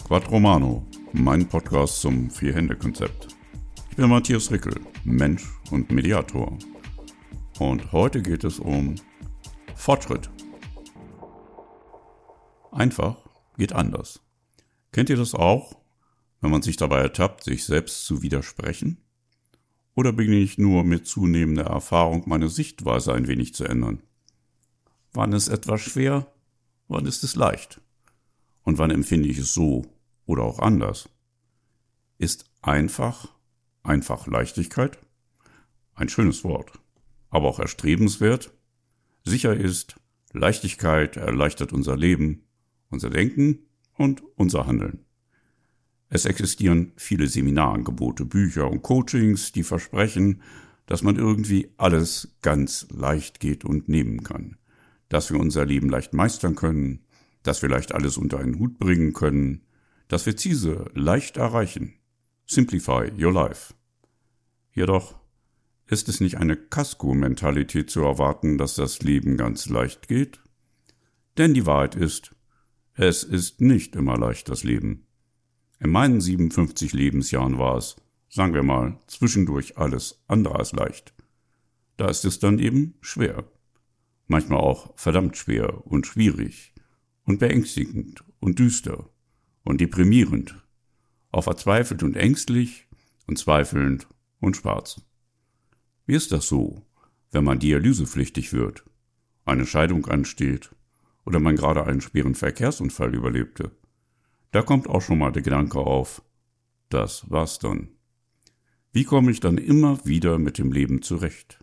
Quattromano, mein Podcast zum Vier-Hände-Konzept. Ich bin Matthias Rickel, Mensch und Mediator. Und heute geht es um Fortschritt. Einfach geht anders. Kennt ihr das auch, wenn man sich dabei ertappt, sich selbst zu widersprechen? Oder beginne ich nur mit zunehmender Erfahrung meine Sichtweise ein wenig zu ändern? Wann ist etwas schwer, wann ist es leicht? Und wann empfinde ich es so oder auch anders? Ist einfach Leichtigkeit? Ein schönes Wort, aber auch erstrebenswert. Sicher ist, Leichtigkeit erleichtert unser Leben, unser Denken und unser Handeln. Es existieren viele Seminarangebote, Bücher und Coachings, die versprechen, dass man irgendwie alles ganz leicht geht und nehmen kann. Dass wir unser Leben leicht meistern können, dass wir leicht alles unter einen Hut bringen können, dass wir Ziele leicht erreichen. Simplify your life. Jedoch ist es nicht eine Casco-Mentalität zu erwarten, dass das Leben ganz leicht geht? Denn die Wahrheit ist, es ist nicht immer leicht, das Leben. In meinen 57 Lebensjahren war es, sagen wir mal, zwischendurch alles andere als leicht. Da ist es dann eben schwer. Manchmal auch verdammt schwer und schwierig und beängstigend und düster und deprimierend, auch verzweifelt und ängstlich und zweifelnd und schwarz. Wie ist das so, wenn man dialysepflichtig wird, eine Scheidung ansteht oder man gerade einen schweren Verkehrsunfall überlebte? Da kommt auch schon mal der Gedanke auf, das war's dann. Wie komme ich dann immer wieder mit dem Leben zurecht?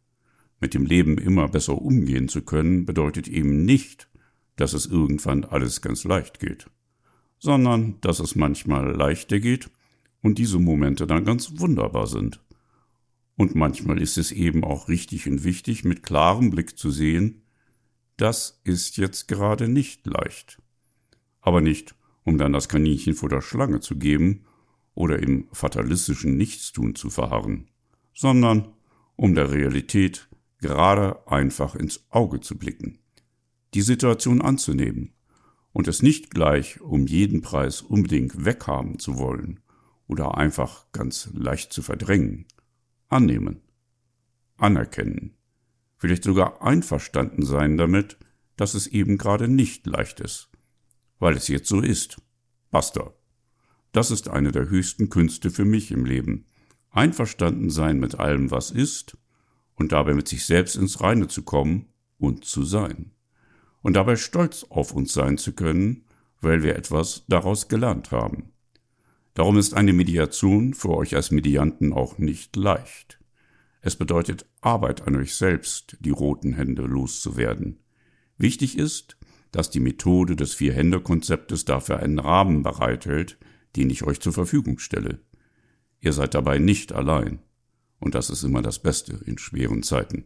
Mit dem Leben immer besser umgehen zu können, bedeutet eben nicht, dass es irgendwann alles ganz leicht geht, sondern dass es manchmal leichter geht und diese Momente dann ganz wunderbar sind. Und manchmal ist es eben auch richtig und wichtig, mit klarem Blick zu sehen, das ist jetzt gerade nicht leicht. Aber nicht, um dann das Kaninchen vor der Schlange zu geben oder im fatalistischen Nichtstun zu verharren, sondern um der Realität gerade einfach ins Auge zu blicken, die Situation anzunehmen und es nicht gleich um jeden Preis unbedingt weghaben zu wollen oder einfach ganz leicht zu verdrängen, annehmen, anerkennen, vielleicht sogar einverstanden sein damit, dass es eben gerade nicht leicht ist, weil es jetzt so ist. Basta. Das ist eine der höchsten Künste für mich im Leben. Einverstanden sein mit allem, was ist, und dabei mit sich selbst ins Reine zu kommen und zu sein. Und dabei stolz auf uns sein zu können, weil wir etwas daraus gelernt haben. Darum ist eine Mediation für euch als Medianten auch nicht leicht. Es bedeutet Arbeit an euch selbst, die roten Hände loszuwerden. Wichtig ist, dass die Methode des Vier-Hände-Konzeptes dafür einen Rahmen bereithält, den ich euch zur Verfügung stelle. Ihr seid dabei nicht allein. Und das ist immer das Beste in schweren Zeiten.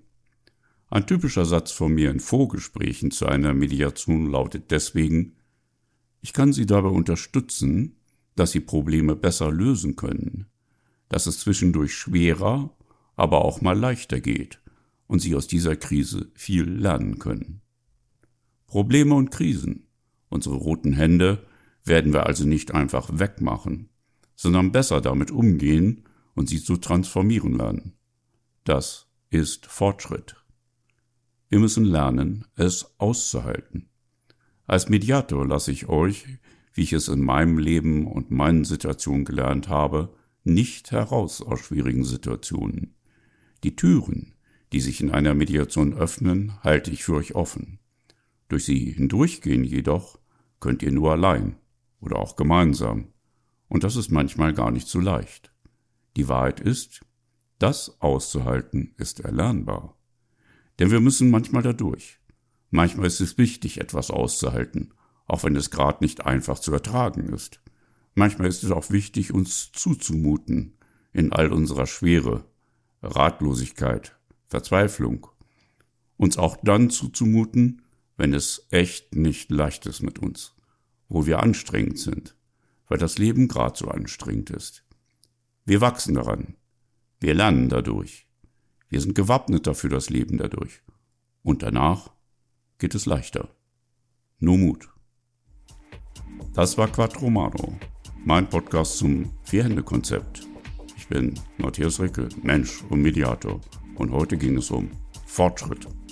Ein typischer Satz von mir in Vorgesprächen zu einer Mediation lautet deswegen: Ich kann Sie dabei unterstützen, dass Sie Probleme besser lösen können, dass es zwischendurch schwerer, aber auch mal leichter geht und Sie aus dieser Krise viel lernen können. Probleme und Krisen, unsere roten Hände, werden wir also nicht einfach wegmachen, sondern besser damit umgehen und sie zu transformieren lernen. Das ist Fortschritt. Wir müssen lernen, es auszuhalten. Als Mediator lasse ich euch, wie ich es in meinem Leben und meinen Situationen gelernt habe, nicht heraus aus schwierigen Situationen. Die Türen, die sich in einer Mediation öffnen, halte ich für euch offen. Durch sie hindurchgehen jedoch könnt ihr nur allein oder auch gemeinsam. Und das ist manchmal gar nicht so leicht. Die Wahrheit ist, das auszuhalten ist erlernbar. Denn wir müssen manchmal dadurch. Manchmal ist es wichtig, etwas auszuhalten, auch wenn es gerade nicht einfach zu ertragen ist. Manchmal ist es auch wichtig, uns zuzumuten in all unserer Schwere, Ratlosigkeit, Verzweiflung. Uns auch dann zuzumuten, wenn es echt nicht leicht ist mit uns, wo wir anstrengend sind, weil das Leben gerade so anstrengend ist. Wir wachsen daran. Wir lernen dadurch. Wir sind gewappneter für das Leben dadurch. Und danach geht es leichter. Nur Mut. Das war Quattromano, mein Podcast zum Vierhände-Konzept. Ich bin Matthias Rickel, Mensch und Mediator, und heute ging es um Fortschritt.